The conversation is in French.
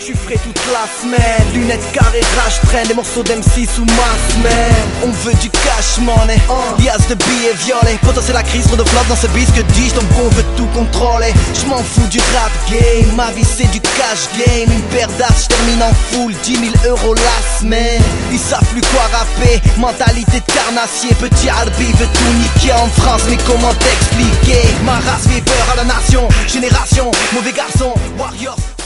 suis frais toute la semaine. Lunettes carrées, rage traîne, des morceaux d'M6 sous ma semaine. On veut du cash money, liasse de billets violets. Potentiel la crise, trop de flop dans ce bis, que dis-je, donc on veut tout contrôler. J'm'en fous du rap game, ma vie c'est du cash game. Une paire d'as, j'termine en full, 10 000 € la semaine. Ils savent plus quoi rapper, mentalité de carnassier. Petit Albi veut tout niquer en France, mais comment t'expliquer? Ma race fait peur à la nation, génération, mauvais garçon, warriors.